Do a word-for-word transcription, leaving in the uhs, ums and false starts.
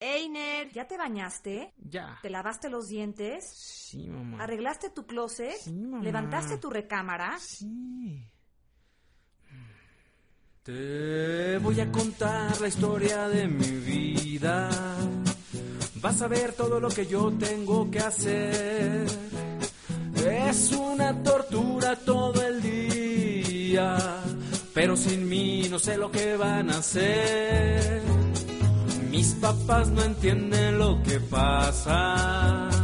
Einer, ¿ya te bañaste? Ya. ¿Te lavaste los dientes? Sí, mamá. ¿Arreglaste tu closet? Sí, mamá. ¿Levantaste tu recámara? Sí. Te voy a contar la historia de mi vida. Vas a ver todo lo que yo tengo que hacer. Es una tortura todo el día, pero sin mí no sé lo que van a hacer. Mis papás no entienden lo que pasa.